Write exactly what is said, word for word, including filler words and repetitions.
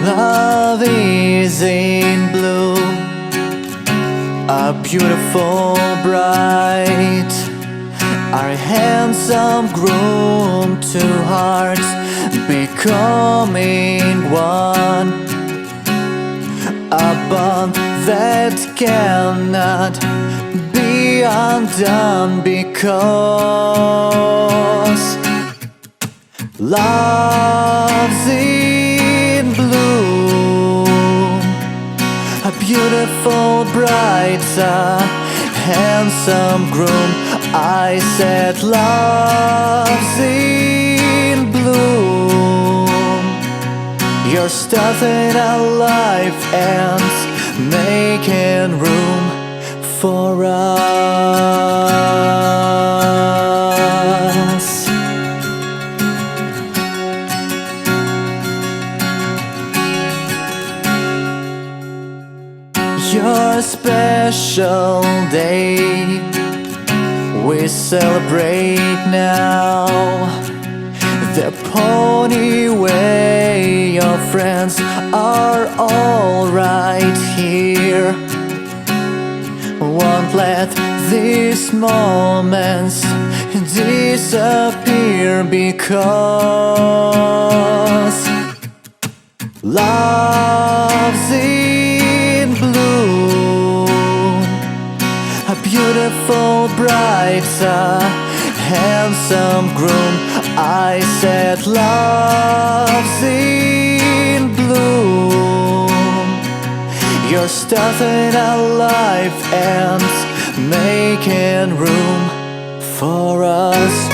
Love is in bloom, a beautiful bride, our handsome groom, two hearts becoming one, a bond that cannot be undone, because love's in bloom, a beautiful bride, a handsome groom. I said love's in bloom. You're starting a life and making room for us. Your special day we celebrate now. The Pony Way, your friends are all right here. Won't let these moments disappear, because love's in bloom, a beautiful bride, a handsome groom. I said love's in bloom. You're starting a life and making room for us.